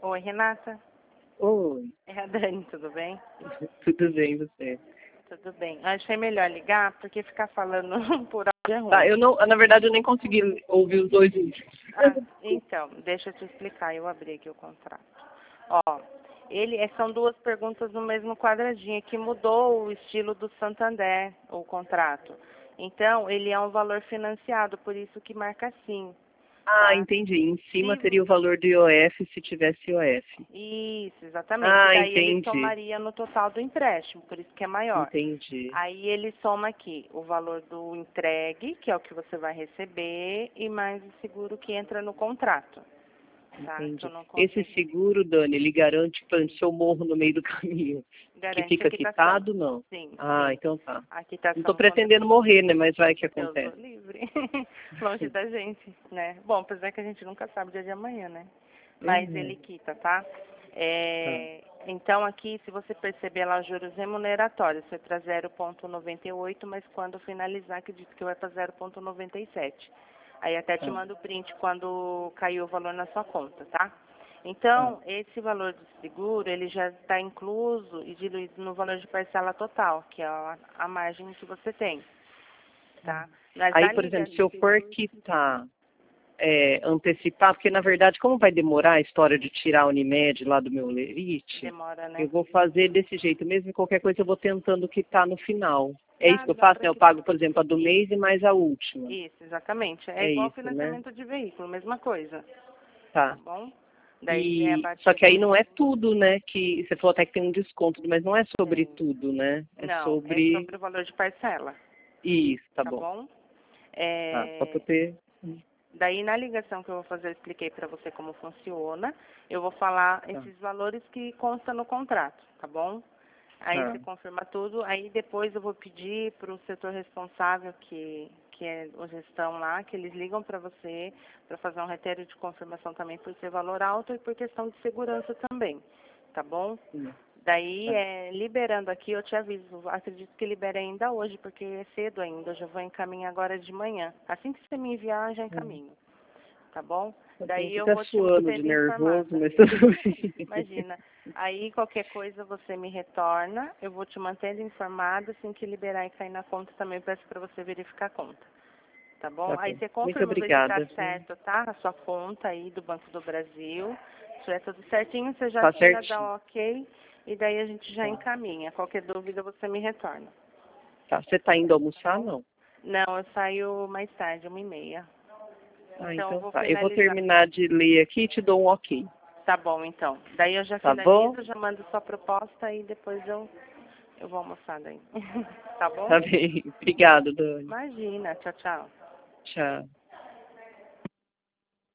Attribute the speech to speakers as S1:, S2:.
S1: Oi, Renata.
S2: Oi,
S1: É a Dani, tudo bem?
S2: tudo bem você?
S1: Tudo bem. Achei melhor ligar, porque ficar falando por áudio é ruim.
S2: Tá, eu não, na verdade eu nem consegui ouvir os dois últimos.
S1: Então, deixa eu te explicar. Eu abri aqui o contrato. Ó, são duas perguntas no mesmo quadradinho, que mudou o estilo do Santander, o contrato. Então, ele é um valor financiado, por isso que marca assim.
S2: Ah,
S1: Tá?
S2: entendi. Em cima
S1: Sim.
S2: teria o valor do IOF se tivesse IOF.
S1: Isso, exatamente.
S2: Ah,
S1: Daí ele
S2: entendi.
S1: somaria no total do empréstimo, por isso que é maior.
S2: Entendi.
S1: Aí ele soma aqui o valor do entregue, que é o que você vai receber, e mais o seguro que entra no contrato. Tá? Que eu
S2: Entendi.
S1: não
S2: Esse
S1: consegui.
S2: seguro, Dani, ele garante, por exemplo, se eu morro no meio do caminho, que
S1: Garante a
S2: fica
S1: quitação.
S2: quitado, não?
S1: Sim,
S2: Ah,
S1: sim.
S2: então tá.
S1: A
S2: Não tô
S1: quitação contra
S2: pretendendo morrer, né? Mas vai que
S1: Deus o
S2: acontece.
S1: livre. Longe da gente, né? Bom, apesar que a gente nunca sabe o dia de amanhã, né? Mas
S2: Uhum.
S1: ele quita, tá?
S2: Tá.
S1: Então aqui, se você perceber lá os juros remuneratórios, foi para 0,98, mas quando finalizar, acredito que vai para 0,97. Aí até te
S2: Tá.
S1: mando o print quando caiu o valor na sua conta, tá?
S2: Tá.
S1: Então, esse valor do seguro, ele já está incluso e diluído no valor de parcela total, que é a margem que você tem, tá? Mas
S2: Aí,
S1: a
S2: por exemplo,
S1: liga,
S2: se eu for quitar, antecipar, porque na verdade, como vai demorar a história de tirar a Unimed lá do meu lerite,
S1: demora,
S2: eu
S1: né?
S2: vou fazer desse jeito mesmo e qualquer coisa eu vou tentando quitar no final. É isso que eu
S1: Dá
S2: faço,
S1: para
S2: né? Eu
S1: quitar.
S2: pago, por exemplo, a do mês e mais a última.
S1: Isso, exatamente. É
S2: É
S1: igual
S2: isso, né?
S1: financiamento de veículo, mesma coisa, tá
S2: Tá.
S1: bom? Daí é
S2: E só que
S1: abatido
S2: aí não é tudo, né? Que você falou até que tem um desconto, mas não é sobre
S1: tem.
S2: tudo, né? É
S1: Não, é
S2: sobre
S1: sobre o valor de parcela,
S2: isso, tá
S1: tá
S2: bom.
S1: bom?
S2: Tá, só pra eu
S1: É,
S2: ter.
S1: Daí, na ligação que eu vou fazer, eu expliquei para você como funciona. Eu vou falar
S2: Tá,
S1: esses valores que constam no contrato, tá bom? Aí
S2: tá.
S1: você confirma tudo. Aí depois eu vou pedir para o setor responsável, que é o gestão lá, que eles ligam para você para fazer um retério de confirmação também por ser valor alto e por questão de segurança também, tá bom?
S2: Sim,
S1: Daí,
S2: tá.
S1: liberando aqui, eu te aviso. Acredito que libere ainda hoje, porque é cedo ainda. Eu já vou encaminhar agora de manhã. Assim que você me enviar, já
S2: Uhum.
S1: encaminho. Tá bom?
S2: Tá bom,
S1: Daí
S2: tô
S1: eu
S2: até
S1: vou te
S2: suando de
S1: mantendo
S2: nervoso,
S1: informada.
S2: mas tudo bem.
S1: Imagina. Aí, qualquer coisa, você me retorna. Eu vou te mantendo informada. Assim que liberar e cair na conta, também peço para você verificar a conta. Tá bom?
S2: Tá
S1: Aí
S2: bom.
S1: você
S2: Muito
S1: confirma, ver se tá
S2: obrigada.
S1: certo, tá? A sua conta aí do Banco do Brasil. Se estiver tudo certinho, você já
S2: Tá
S1: tira, dá
S2: certinho.
S1: o ok. E daí a gente já
S2: Tá.
S1: encaminha. Qualquer dúvida, você me retorna.
S2: Tá. Você tá indo
S1: Tá
S2: almoçar,
S1: bom?
S2: não?
S1: Não, eu saio mais tarde, 1h30.
S2: Ah,
S1: Então, eu
S2: então
S1: vou
S2: tá. Eu vou
S1: finalizar.
S2: terminar de ler aqui e te dou um ok.
S1: Tá bom, então. Daí eu já
S2: Tá bom?
S1: finalizo, já mando sua proposta e depois eu vou almoçar daí. Tá bom?
S2: Tá bem. Obrigado, Dani.
S1: Imagina. Tchau, tchau.
S2: Tchau.